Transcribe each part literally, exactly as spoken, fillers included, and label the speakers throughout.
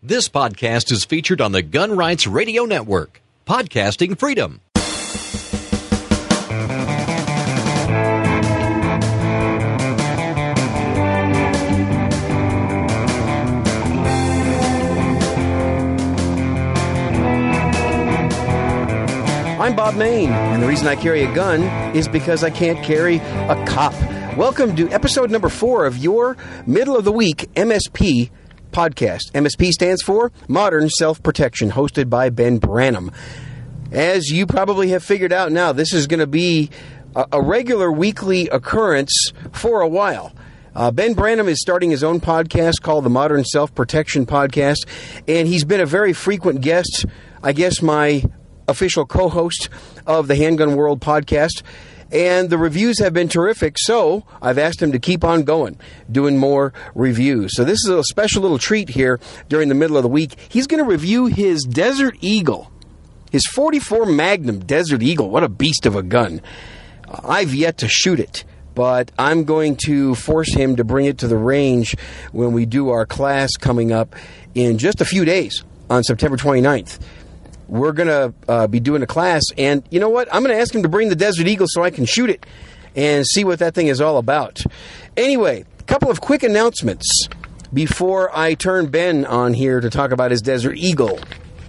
Speaker 1: This podcast is featured on the Gun Rights Radio Network. Podcasting freedom.
Speaker 2: I'm Bob Main, and the reason I carry a gun is because I can't carry a cop. Welcome to episode number four of your Middle of the Week M S P podcast. M S P stands for Modern Self-Protection, hosted by Ben Branam. As you probably have figured out now, this is going to be a, a regular weekly occurrence for a while. Uh, Ben Branam is starting his own podcast called the Modern Self-Protection Podcast, and he's been a very frequent guest, I guess my official co-host of the Handgun World podcast, and the reviews have been terrific, so I've asked him to keep on going, doing more reviews. So this is a special little treat here during the middle of the week. He's going to review his Desert Eagle, his forty-four Magnum Desert Eagle. What a beast of a gun. I've yet to shoot it, but I'm going to force him to bring it to the range when we do our class coming up in just a few days on September twenty-ninth. We're going to uh, be doing a class, and you know what? I'm going to ask him to bring the Desert Eagle so I can shoot it and see what that thing is all about. Anyway, a couple of quick announcements before I turn Ben on here to talk about his Desert Eagle.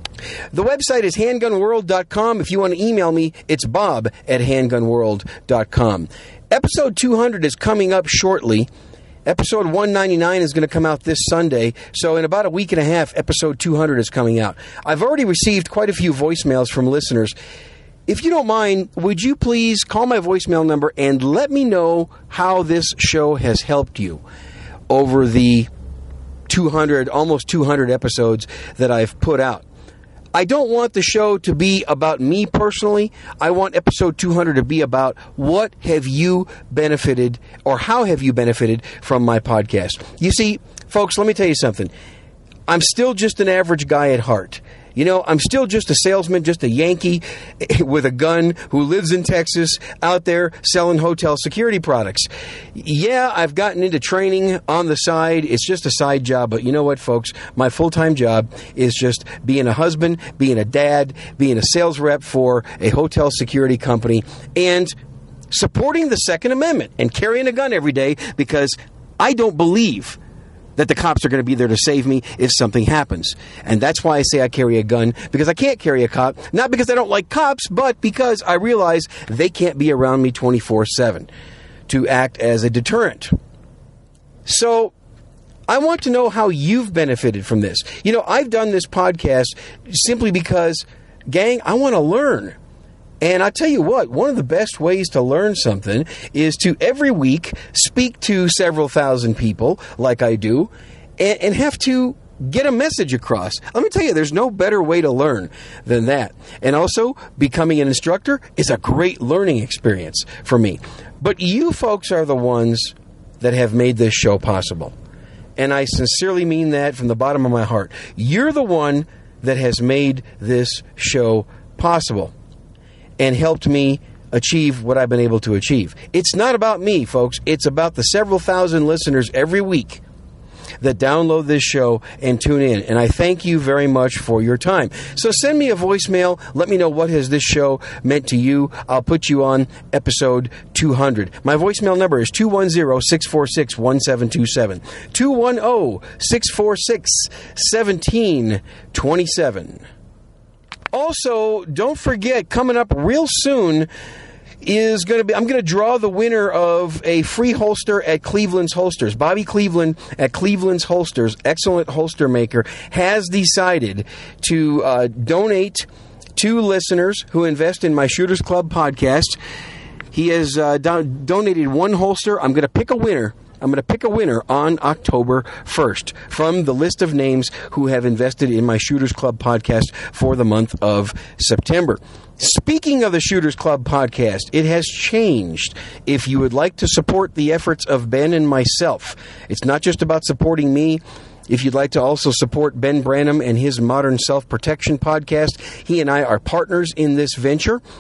Speaker 2: The website is handgun world dot com. If you want to email me, it's bob at handgun world dot com. Episode two hundred is coming up shortly. Episode one ninety-nine is going to come out this Sunday, so in about a week and a half, episode two hundred is coming out. I've already received quite a few voicemails from listeners. If you don't mind, would you please call my voicemail number and let me know how this show has helped you over the two hundred, almost two hundred episodes that I've put out. I don't want the show to be about me personally. I want episode two hundred to be about what have you benefited or how have you benefited from my podcast. You see, folks, let me tell you something. I'm still just an average guy at heart. You know, I'm still just a salesman, just a Yankee with a gun who lives in Texas out there selling hotel security products. Yeah, I've gotten into training on the side. It's just a side job. But you know what, folks? My full-time job is just being a husband, being a dad, being a sales rep for a hotel security company, and supporting the Second Amendment and carrying a gun every day because I don't believe that the cops are going to be there to save me if something happens. And that's why I say I carry a gun, because I can't carry a cop, not because I don't like cops, but because I realize they can't be around me twenty-four seven to act as a deterrent. So I want to know how you've benefited from this. You know, I've done this podcast simply because, gang, I want to learn. And I tell you what, one of the best ways to learn something is to every week speak to several thousand people like I do and, and have to get a message across. Let me tell you, there's no better way to learn than that. And also, becoming an instructor is a great learning experience for me. But you folks are the ones that have made this show possible. And I sincerely mean that from the bottom of my heart. You're the one that has made this show possible and helped me achieve what I've been able to achieve. It's not about me, folks. It's about the several thousand listeners every week that download this show and tune in. And I thank you very much for your time. So send me a voicemail. Let me know what has this show meant to you. I'll put you on episode two hundred. My voicemail number is two one zero, six four six, one seven two seven. two one zero, six four six, one seven two seven. Also, don't forget, coming up real soon is going to be, I'm going to draw the winner of a free holster at Cleveland's Holsters. Bobby Cleveland at Cleveland's Holsters, excellent holster maker, has decided to uh, donate to listeners who invest in my Shooters Club podcast. He has uh, do- donated one holster. I'm going to pick a winner. I'm going to pick a winner on October first from the list of names who have invested in my Shooters Club podcast for the month of September. Speaking of the Shooters Club podcast, it has changed. If you would like to support the efforts of Ben and myself, it's not just about supporting me. If you'd like to also support Ben Branam and his Modern Self-Protection podcast, he and I are partners in this venture.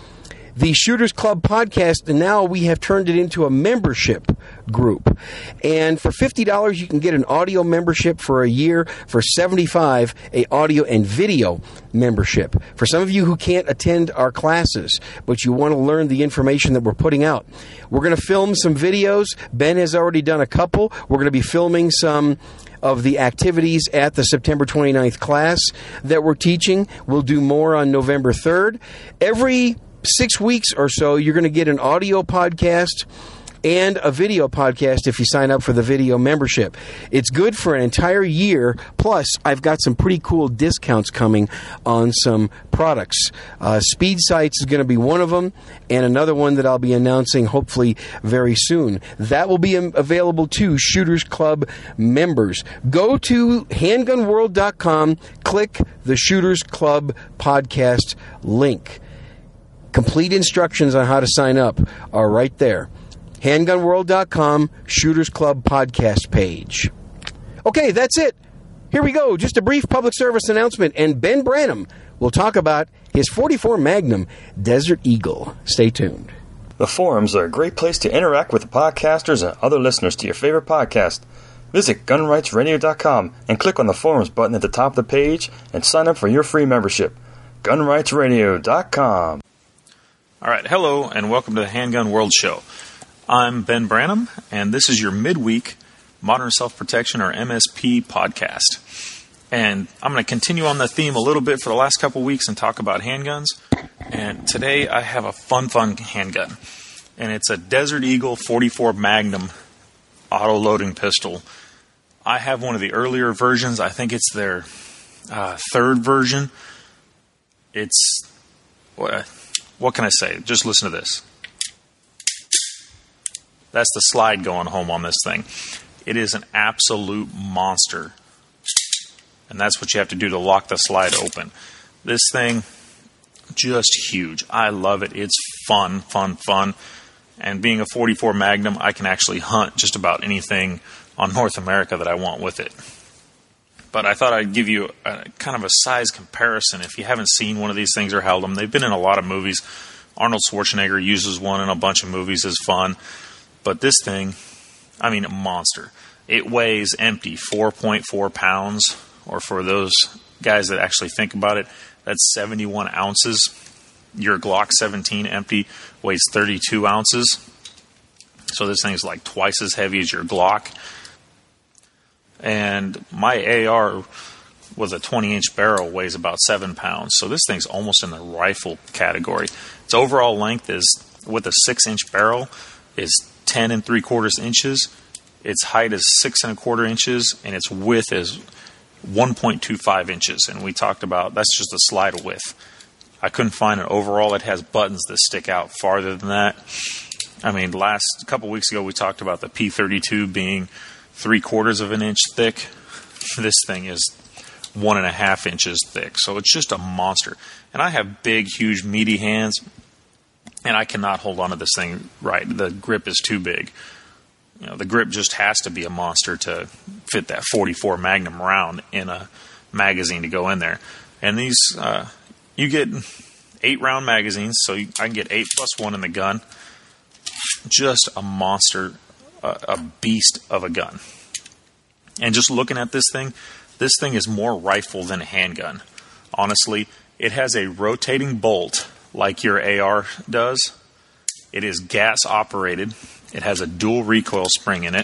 Speaker 2: the Shooters Club podcast, and now we have turned it into a membership group. And for fifty dollars, you can get an audio membership for a year. For seventy-five dollars, a audio and video membership. For some of you who can't attend our classes, but you want to learn the information that we're putting out, we're going to film some videos. Ben has already done a couple. We're going to be filming some of the activities at the September twenty-ninth class that we're teaching. We'll do more on November third. Every six weeks or so, you're going to get an audio podcast and a video podcast if you sign up for the video membership. It's good for an entire year. Plus, I've got some pretty cool discounts coming on some products. Uh, Speed Sights is going to be one of them, and another one that I'll be announcing hopefully very soon. That will be available to Shooters Club members. Go to handgun world dot com, click the Shooters Club podcast link. Complete instructions on how to sign up are right there. handgun world dot com, Shooters Club podcast page. Okay, that's it. Here we go. Just a brief public service announcement, and Ben Branham will talk about his forty-four Magnum Desert Eagle. Stay tuned.
Speaker 3: The forums are a great place to interact with the podcasters and other listeners to your favorite podcast. Visit gun rights radio dot com and click on the forums button at the top of the page and sign up for your free membership. gun rights radio dot com.
Speaker 4: All right, hello, and welcome to the Handgun World Show. I'm Ben Branham, and this is your midweek Modern Self-Protection, or M S P, podcast. And I'm going to continue on the theme a little bit for the last couple weeks and talk about handguns. And today I have a fun, fun handgun. And it's a Desert Eagle forty-four Magnum auto-loading pistol. I have one of the earlier versions. I think it's their uh, third version. It's... What, what can I say? Just listen to this. That's the slide going home on this thing. It is an absolute monster. And that's what you have to do to lock the slide open. This thing, just huge. I love it. It's fun, fun, fun. And being a forty-four Magnum, I can actually hunt just about anything on North America that I want with it. But I thought I'd give you a, kind of a size comparison if you haven't seen one of these things or held them. They've been in a lot of movies. Arnold Schwarzenegger uses one in a bunch of movies as fun. But this thing, I mean, a monster. It weighs empty four point four pounds, or for those guys that actually think about it, that's seventy-one ounces. Your Glock seventeen empty weighs thirty-two ounces. So this thing's like twice as heavy as your Glock. And my A R with a twenty-inch barrel weighs about seven pounds. So this thing's almost in the rifle category. Its overall length is, with a six-inch barrel, is ten and three quarters inches. Its height is six and a quarter inches, and its width is one point two five inches. And we talked about that's just the slide width. I couldn't find an overall that has buttons that stick out farther than that. I mean, last a couple weeks ago we talked about the P thirty-two being three quarters of an inch thick. This thing is one and a half inches thick, so it's just a monster. And I have big, huge, meaty hands, and I cannot hold on to this thing right. The grip is too big. You know, the grip just has to be a monster to fit that forty-four Magnum round in a magazine to go in there. And these, uh, you get eight round magazines, so you, I can get eight plus one in the gun. Just a monster, uh, a beast of a gun. And just looking at this thing, this thing is more rifle than a handgun. Honestly, it has a rotating bolt like your A R does. It is gas operated. It has a dual recoil spring in it.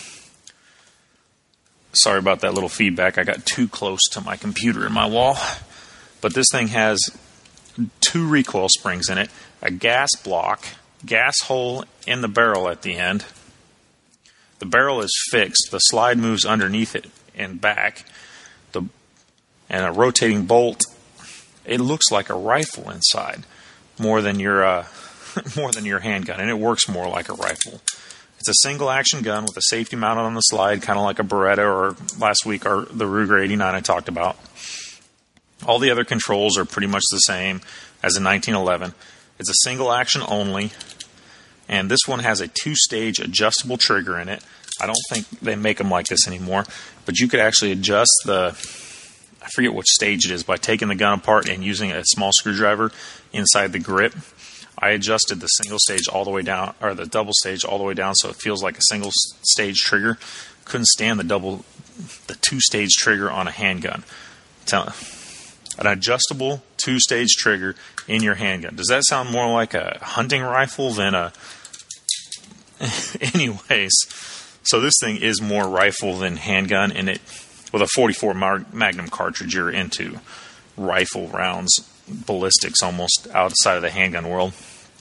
Speaker 4: Sorry about that little feedback. I got too close to my computer in my wall. But this thing has two recoil springs in it, a gas block, gas hole in the barrel at the end. The barrel is fixed. The slide moves underneath it and back. The and a rotating bolt. It looks like a rifle inside, more than your uh, more than your handgun, and it works more like a rifle. It's a single action gun with a safety mounted on the slide, kind of like a Beretta, or last week our the Ruger eighty-nine I talked about. All the other controls are pretty much the same as a nineteen eleven. It's a single action only. And this one has a two-stage adjustable trigger in it. I don't think they make them like this anymore. But you could actually adjust the, I forget which stage it is, by taking the gun apart and using a small screwdriver inside the grip. I adjusted the single stage all the way down, or the double stage all the way down, so it feels like a single stage trigger. Couldn't stand the double, the two stage trigger on a handgun. Tell, an adjustable two stage trigger in your handgun. Does that sound more like a hunting rifle than a? Anyways, so this thing is more rifle than handgun, and it with a forty-four Magnum cartridge, you're into rifle rounds, ballistics almost outside of the handgun world.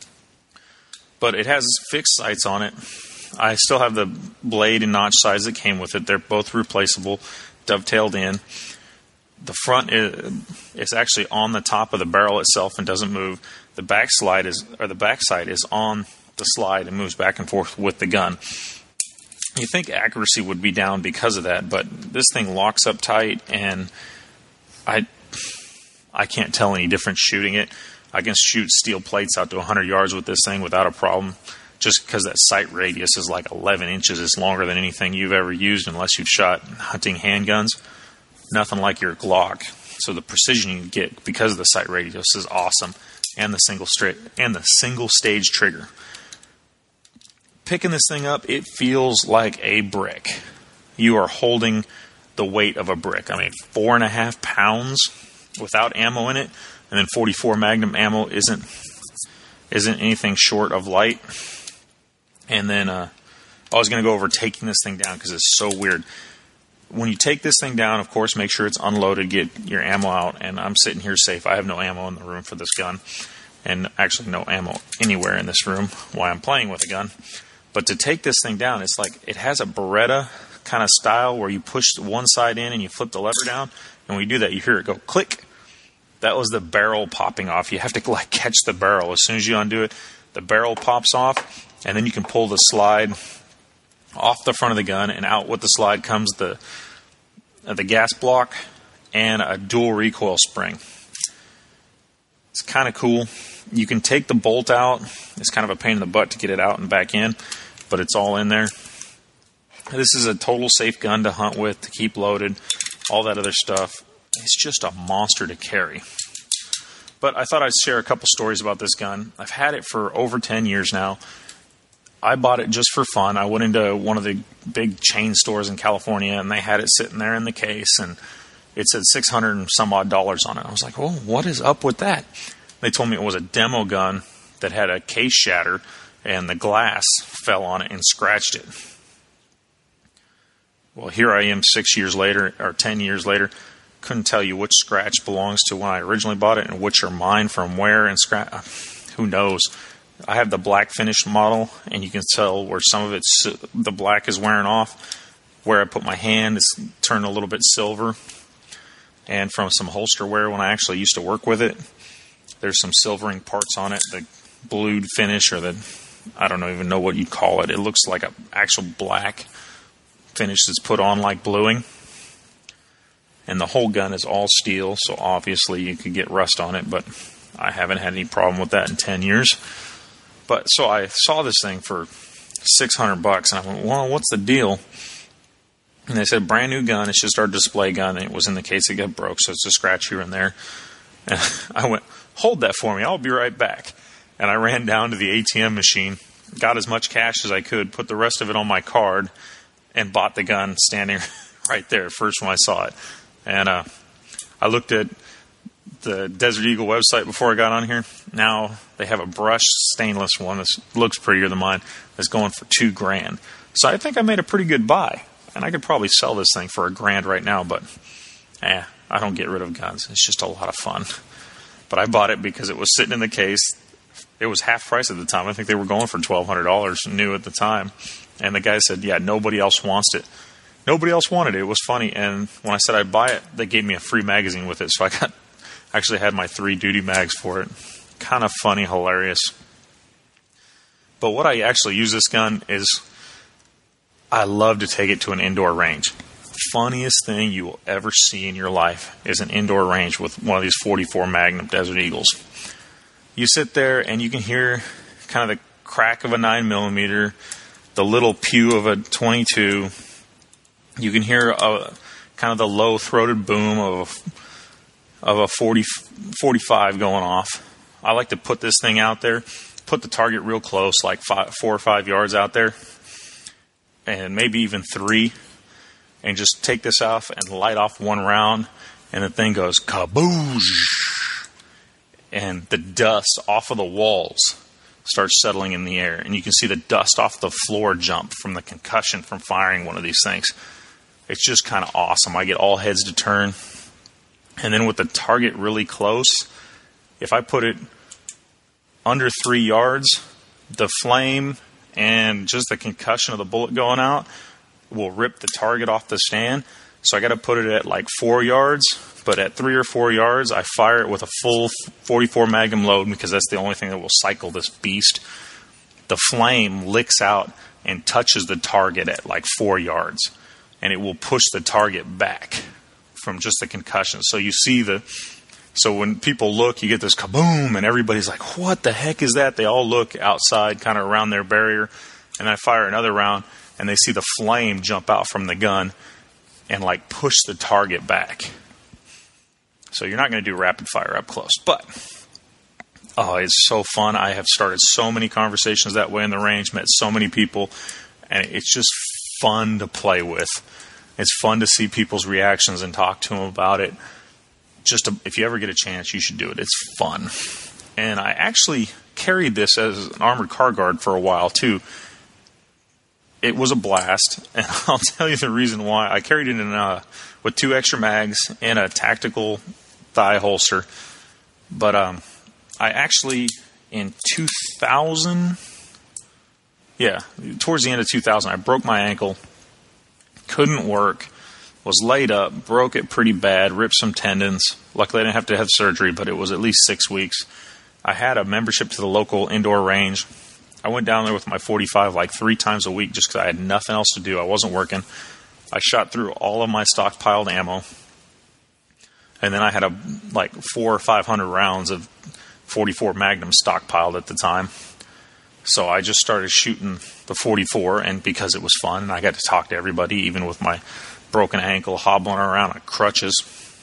Speaker 4: But it has fixed sights on it. I still have the blade and notch sides that came with it. They're both replaceable, dovetailed in. The front is, is actually on the top of the barrel itself and doesn't move. The back slide is, or the back side is on the slide and moves back and forth with the gun. You think accuracy would be down because of that, but this thing locks up tight, and I I can't tell any difference shooting it. I can shoot steel plates out to one hundred yards with this thing without a problem, just because that sight radius is like eleven inches. It's longer than anything you've ever used unless you've shot hunting handguns. Nothing like your Glock. So the precision you get because of the sight radius is awesome, and the single straight and the single stage trigger. Picking this thing up, it feels like a brick. You are holding the weight of a brick. I mean, four and a half pounds without ammo in it, and then forty-four Magnum ammo isn't isn't anything short of light. And then uh, I was going to go over taking this thing down because it's so weird. When you take this thing down, of course, make sure it's unloaded, get your ammo out, and I'm sitting here safe. I have no ammo in the room for this gun, and actually no ammo anywhere in this room while I'm playing with a gun. But to take this thing down, it's like it has a Beretta kind of style where you push one side in and you flip the lever down, and when you do that, you hear it go click. That was the barrel popping off. You have to like catch the barrel. As soon as you undo it, the barrel pops off, and then you can pull the slide off the front of the gun, and out with the slide comes the uh, the gas block and a dual recoil spring. It's kind of cool. You can take the bolt out. It's kind of a pain in the butt to get it out and back in, but it's all in there. This is a total safe gun to hunt with, to keep loaded, all that other stuff. It's just a monster to carry. But I thought I'd share a couple stories about this gun. I've had it for over ten years now. I bought it just for fun. I went into one of the big chain stores in California, and they had it sitting there in the case, and it said six hundred and some odd dollars on it. I was like, oh, what is up with that? They told me it was a demo gun that had a case shatter, and the glass fell on it and scratched it. Well, here I am six years later, or ten years later. Couldn't tell you which scratch belongs to when I originally bought it and which are mine from where, and scratch. Who knows? I have the black finish model, and you can tell where some of it's, the black is wearing off. Where I put my hand, it's turned a little bit silver. And from some holster wear when I actually used to work with it, there's some silvering parts on it. The blued finish, or the, I don't even know what you'd call it. It looks like an actual black finish that's put on like bluing. And the whole gun is all steel, so obviously you could get rust on it, but I haven't had any problem with that in ten years. But so I saw this thing for six hundred bucks, and I went, well, what's the deal? And they said, brand new gun. It's just our display gun, and it was in the case. It got broke, so it's a scratch here and there. And I went, hold that for me. I'll be right back. And I ran down to the A T M machine, got as much cash as I could, put the rest of it on my card, and bought the gun standing right there first when I saw it. And uh, I looked at the Desert Eagle website before I got on here. Now they have a brushed stainless one that looks prettier than mine that's going for two grand. So I think I made a pretty good buy. And I could probably sell this thing for a grand right now, but eh, I don't get rid of guns. It's just a lot of fun. But I bought it because it was sitting in the case. It was half price at the time. I think they were going for twelve hundred dollars new at the time. And the guy said, yeah, nobody else wants it. Nobody else wanted it. It was funny. And when I said I'd buy it, they gave me a free magazine with it. So I got actually had my three duty mags for it. Kind of funny, hilarious. But what I actually use this gun is I love to take it to an indoor range. Funniest thing you will ever see in your life is an indoor range with one of these forty-four Magnum Desert Eagles. You sit there and you can hear kind of the crack of a nine millimeter, the little pew of a twenty-two. You can hear a, kind of the low-throated boom of a, of a forty, forty-five going off. I like to put this thing out there put the target real close, like five, four or five yards out there, and maybe even three, and just take this off and light off one round, and the thing goes kaboosh, and the dust off of the walls starts settling in the air, and you can see the dust off the floor jump from the concussion from firing one of these things. It's just kind of awesome. I get all heads to turn, and then with the target really close, if I put it under three yards, the flame and just the concussion of the bullet going out will rip the target off the stand. So I got to put it at like four yards, but at three or four yards, I fire it with a full forty-four Magnum load because that's the only thing that will cycle this beast. The flame licks out and touches the target at like four yards, and it will push the target back from just the concussion. So you see the... So when people look, you get this kaboom, and everybody's like, what the heck is that? They all look outside, kind of around their barrier, and I fire another round, and they see the flame jump out from the gun and, like, push the target back. So you're not going to do rapid fire up close. But, oh, it's so fun. I have started so many conversations that way in the range, met so many people, and it's just fun to play with. It's fun to see people's reactions and talk to them about it. Just to, if you ever get a chance, you should do it. It's fun. And I actually carried this as an armored car guard for a while, too. It was a blast, and I'll tell you the reason why. I carried it in uh, with two extra mags and a tactical thigh holster. But um, I actually, in two thousand, yeah, towards the end of two thousand, I broke my ankle, couldn't work, was laid up, broke it pretty bad, ripped some tendons. Luckily, I didn't have to have surgery, but it was at least six weeks. I had a membership to the local indoor range. I went down there with my forty-five like three times a week just because I had nothing else to do. I wasn't working. I shot through all of my stockpiled ammo. And then I had a like four or five hundred rounds of forty-four Magnum stockpiled at the time. So I just started shooting the forty-four, and because it was fun, and I got to talk to everybody, even with my broken ankle, hobbling around on crutches.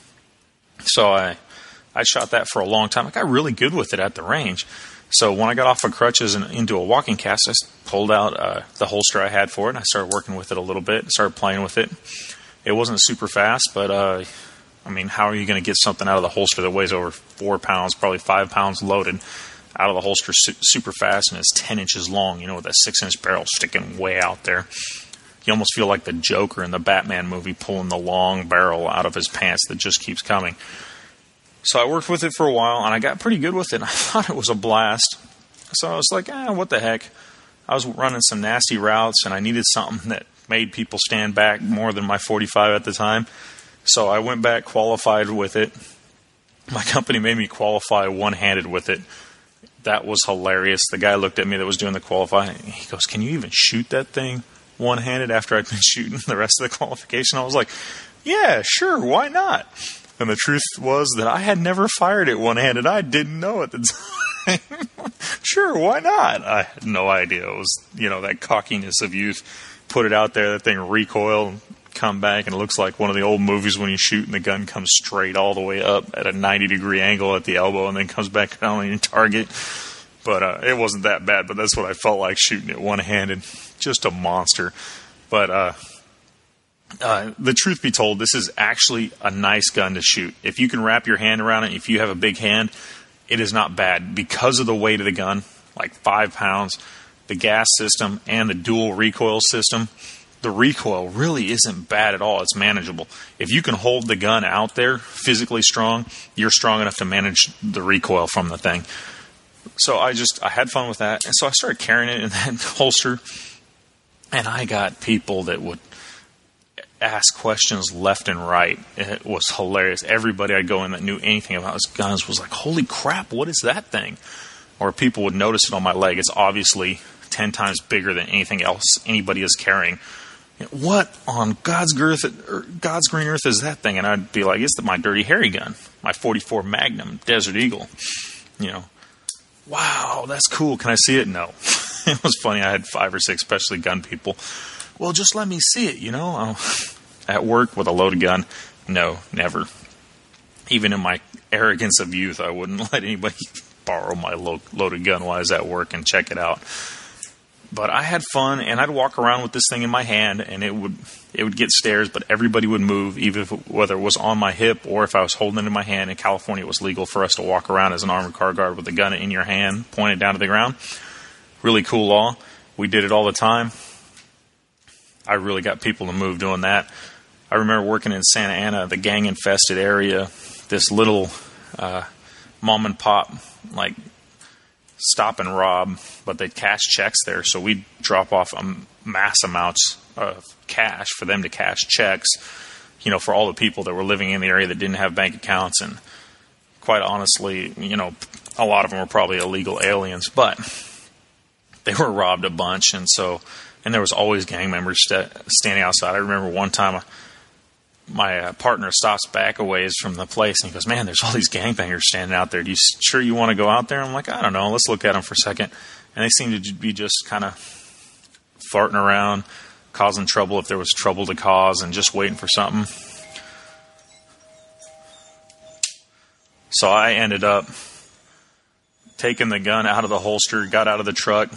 Speaker 4: So I I shot that for a long time. I got really good with it at the range. So when I got off of crutches and into a walking cast, I pulled out uh, the holster I had for it, and I started working with it a little bit and started playing with it. It wasn't super fast, but uh, I mean, how are you going to get something out of the holster that weighs over four pounds, probably five pounds loaded, out of the holster su- super fast, and it's ten inches long, you know, with that six-inch barrel sticking way out there. You almost feel like the Joker in the Batman movie pulling the long barrel out of his pants that just keeps coming. So I worked with it for a while, and I got pretty good with it, and I thought it was a blast. So I was like, ah, what the heck. I was running some nasty routes, and I needed something that made people stand back more than my forty-five at the time. So I went back, qualified with it. My company made me qualify one-handed with it. That was hilarious. The guy looked at me that was doing the qualifying. He goes, can you even shoot that thing one-handed after I'd been shooting the rest of the qualification? I was like, yeah, sure, why not? And the truth was that I had never fired it one-handed. I didn't know at the time. Sure, why not? I had no idea. It was, you know, that cockiness of youth. Put it out there, that thing recoil, come back, and it looks like one of the old movies when you shoot and the gun comes straight all the way up at a ninety-degree angle at the elbow and then comes back down on your target. But uh, it wasn't that bad, but that's what I felt like shooting it one-handed. Just a monster. But uh, uh, the truth be told, this is actually a nice gun to shoot. If you can wrap your hand around it, if you have a big hand, it is not bad. Because of the weight of the gun, like five pounds, the gas system, and the dual recoil system, the recoil really isn't bad at all. It's manageable. If you can hold the gun out there physically strong, you're strong enough to manage the recoil from the thing. So I just, I had fun with that. And so I started carrying it in that holster. And I got people that would ask questions left and right. It was hilarious. Everybody I'd go in that knew anything about his guns was like, holy crap, what is that thing? Or people would notice it on my leg. It's obviously ten times bigger than anything else anybody is carrying. What on God's earth, God's green earth is that thing? And I'd be like, it's my Dirty Harry gun, my forty-four Magnum Desert Eagle. You know, wow, that's cool. Can I see it? No. It was funny. I had five or six specialty gun people. Well, just let me see it, you know. At work with a loaded gun, no, never. Even in my arrogance of youth, I wouldn't let anybody borrow my lo- loaded gun while I was at work and check it out. But I had fun, and I'd walk around with this thing in my hand, and it would it would get stares, but everybody would move, even if it, whether it was on my hip or if I was holding it in my hand. In California, it was legal for us to walk around as an armored car guard with a gun in your hand, pointed down to the ground. Really cool law. We did it all the time. I really got people to move doing that. I remember working in Santa Ana, the gang-infested area, this little uh, mom-and-pop, like, stop and rob, but they'd cash checks there, so we'd drop off um, mass amounts of cash for them to cash checks, you know, for all the people that were living in the area that didn't have bank accounts. And quite honestly, you know, a lot of them were probably illegal aliens, but they were robbed a bunch. And so, and there was always gang members st- standing outside. I remember one time my uh, partner stops back a ways from the place, and he goes, "Man, there's all these gangbangers standing out there. Do you sure you want to go out there?" I'm like, "I don't know. Let's look at them for a second." And they seemed to be just kind of farting around, causing trouble if there was trouble to cause, and just waiting for something. So I ended up taking the gun out of the holster, got out of the truck,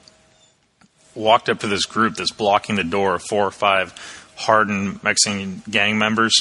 Speaker 4: walked up to this group that's blocking the door, four or five hardened Mexican gang members,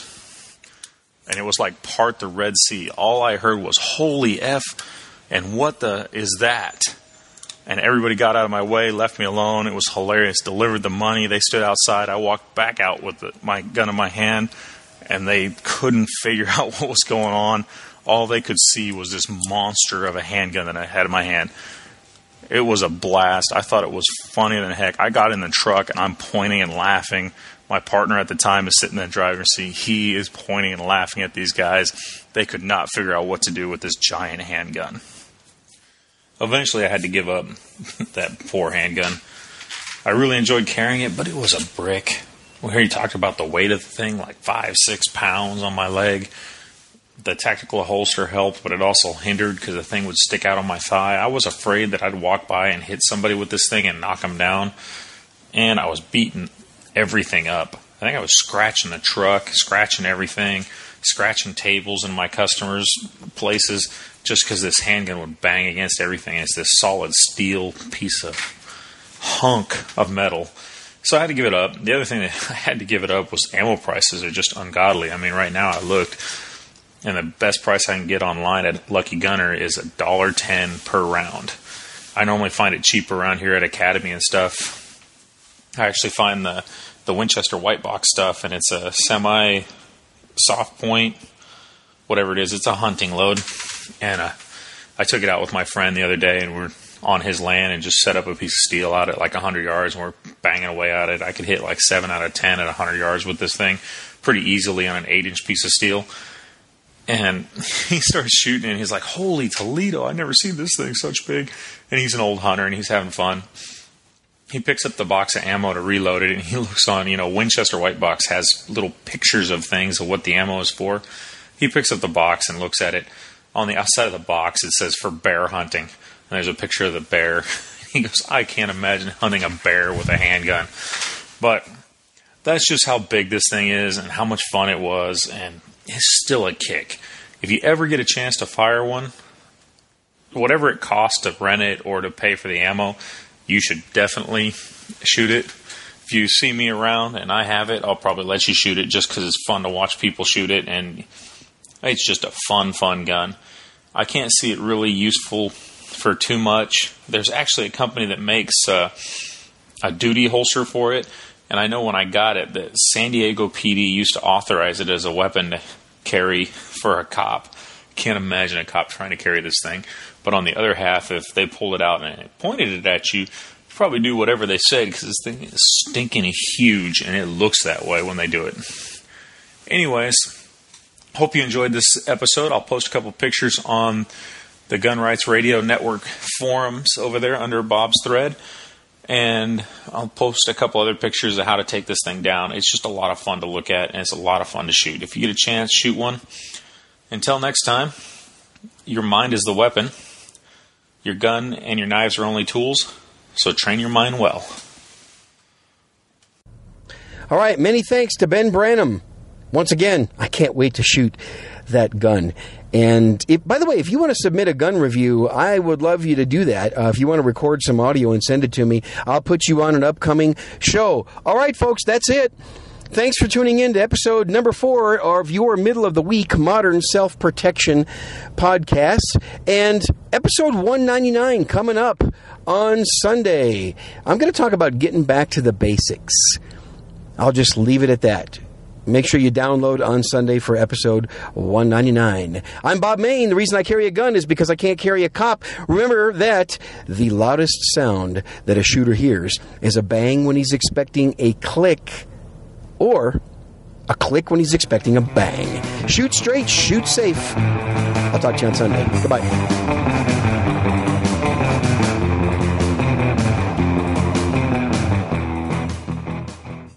Speaker 4: and it was like part the Red Sea. All I heard was, "Holy F," and "What the is that?" And everybody got out of my way, left me alone. It was hilarious. Delivered the money. They stood outside. I walked back out with the, my gun in my hand, and they couldn't figure out what was going on. All they could see was this monster of a handgun that I had in my hand. It was a blast. I thought it was funny than heck. I got in the truck, and I'm pointing and laughing. My partner at the time is sitting in the driver's seat. He is pointing and laughing at these guys. They could not figure out what to do with this giant handgun. Eventually, I had to give up that poor handgun. I really enjoyed carrying it, but it was a brick. Well, here you talked about the weight of the thing, like five, six pounds on my leg. The tactical holster helped, but it also hindered because the thing would stick out on my thigh. I was afraid that I'd walk by and hit somebody with this thing and knock them down. And I was beating everything up. I think I was scratching the truck, scratching everything, scratching tables in my customers' places just because this handgun would bang against everything. It's this solid steel piece of hunk of metal. So I had to give it up. The other thing that I had to give it up was ammo prices are just ungodly. I mean, right now I looked, and the best price I can get online at Lucky Gunner is one dollar ten per round. I normally find it cheaper around here at Academy and stuff. I actually find the, the Winchester white box stuff, and it's a semi soft point, whatever it is. It's a hunting load. And uh, I took it out with my friend the other day, and we're on his land and just set up a piece of steel out at like one hundred yards, and we're banging away at it. I could hit like seven out of ten at one hundred yards with this thing pretty easily on an eight inch piece of steel. And he starts shooting, and he's like, "Holy Toledo, I've never seen this thing such big." And he's an old hunter, and he's having fun. He picks up the box of ammo to reload it, and he looks on, you know, Winchester White Box has little pictures of things of what the ammo is for. He picks up the box and looks at it. On the outside of the box, it says for bear hunting. And there's a picture of the bear. He goes, "I can't imagine hunting a bear with a handgun." But that's just how big this thing is and how much fun it was. And it's still a kick. If you ever get a chance to fire one, whatever it costs to rent it or to pay for the ammo, you should definitely shoot it. If you see me around and I have it, I'll probably let you shoot it just because it's fun to watch people shoot it. And it's just a fun, fun gun. I can't see it really useful for too much. There's actually a company that makes uh, a duty holster for it. And I know when I got it that San Diego P D used to authorize it as a weapon to carry for a cop. Can't imagine a cop trying to carry this thing. But on the other half, if they pulled it out and pointed it at you, probably do whatever they said because this thing is stinking huge and it looks that way when they do it. Anyways, hope you enjoyed this episode. I'll post a couple pictures on the Gun Rights Radio Network forums over there under Bob's thread. And I'll post a couple other pictures of how to take this thing down. It's just a lot of fun to look at, and it's a lot of fun to shoot. If you get a chance, shoot one. Until next time, your mind is the weapon. Your gun and your knives are only tools, so train your mind well.
Speaker 2: All right, many thanks to Ben Branham. Once again, I can't wait to shoot that gun. And if, by the way, if you want to submit a gun review, I would love you to do that. Uh, if you want to record some audio and send it to me, I'll put you on an upcoming show. All right, folks, that's it. Thanks for tuning in to episode number four of your Middle of the Week Modern Self-Protection podcast. And episode one ninety-nine coming up on Sunday. I'm going to talk about getting back to the basics. I'll just leave it at that. Make sure you download on Sunday for episode one ninety-nine. I'm Bob Mayne. The reason I carry a gun is because I can't carry a cop. Remember that the loudest sound that a shooter hears is a bang when he's expecting a click, or a click when he's expecting a bang. Shoot straight, shoot safe. I'll talk to you on Sunday. Goodbye.